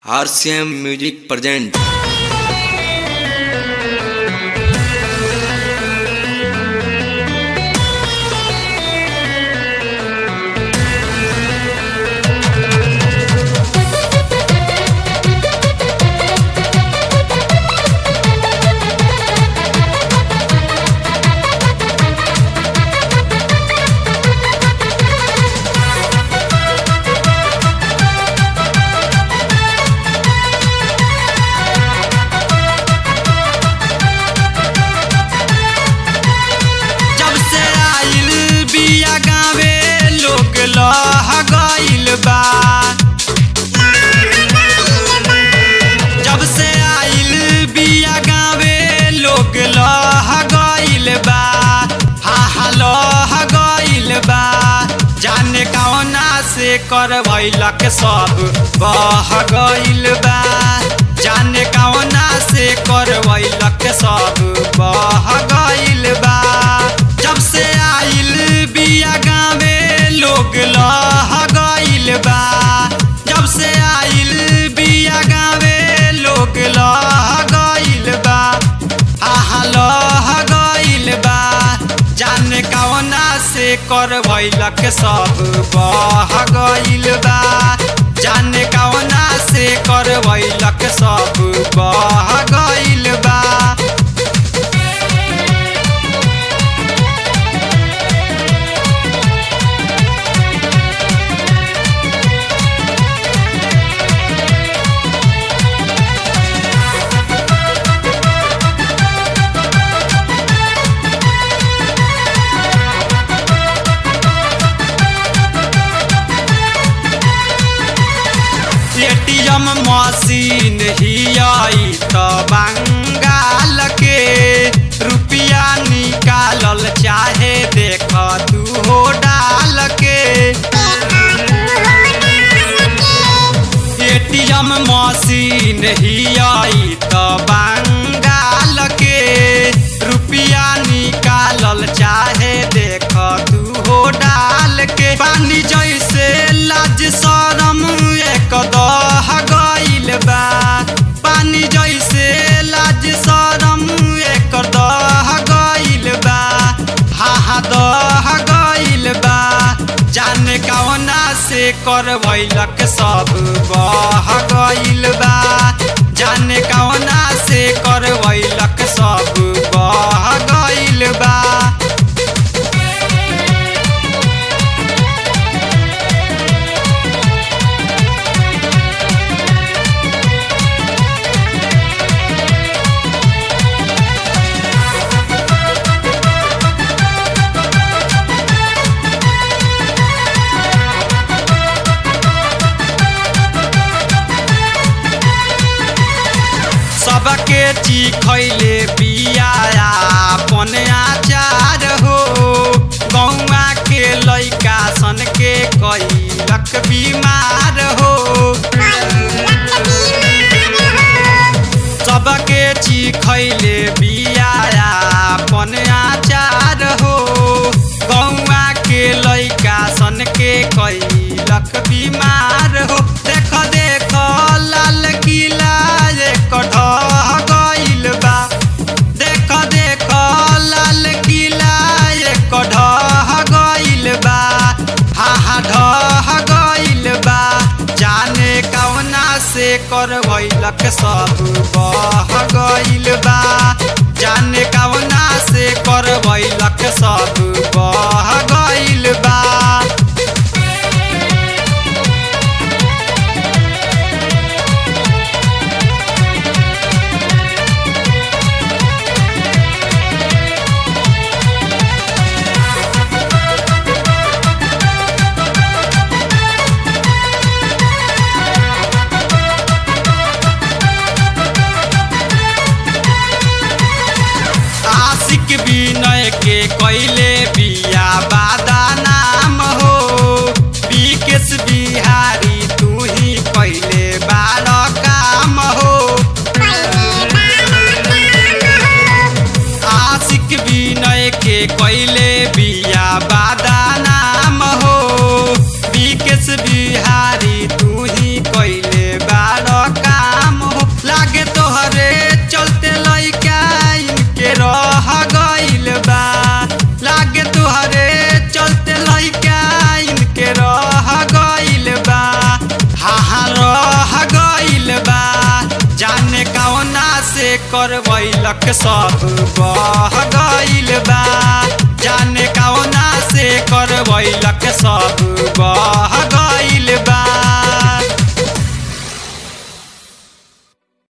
RCM Music present जब से आइल बिया गावे लोग लह गइल बा हा लह गइल बा जाने कौना से करवैलक सब बह गइल बा जाने कौना से करवैलक सब बह गइल बा जब से आइल बिया गावे लोग लह गइल बा जब से आइल बिया गावे लोग लह गइल बा हा लह गइल बा जाने कौना से करवैलक सब बह गइल बा जाने कौना से करवैलक सब बह गइल बा एटीएम मशीन ही आई तो बंगाल के रुपया निकालल चाहे देख तू हो डाल के एटीएम मशीन ही आई तो बंगाल के रुपया निकालल चाहे देख तू हो डाल के पानी जैसे लाज शरम एक दह गइल बा पानी जैसे लाज शरम एक दह गइल बा हा दह गइल बा जाने कौना से करवैलक सब बह गइल बा जाने कौना से करवैलक सब बह गइल बा सबके चिखैले बिया अपन आचार हो गौवा के लइका सन के कैलक बीमार हो सबके चिखैले बिया अपन आचार हो गौवा के लइका सन के कैलक बीमार हो देख देख लाल किला एक ढह गइल बा देख देख लाल किला एक ढह गइल बा हा ढह गइल बा जाने कौना से करवैलक सब बह गइल बा जाने कौना से करवैलक सब बह गइल बा आशिक विनय के कैले बिया करवैलक सब बह गइल बा। जाने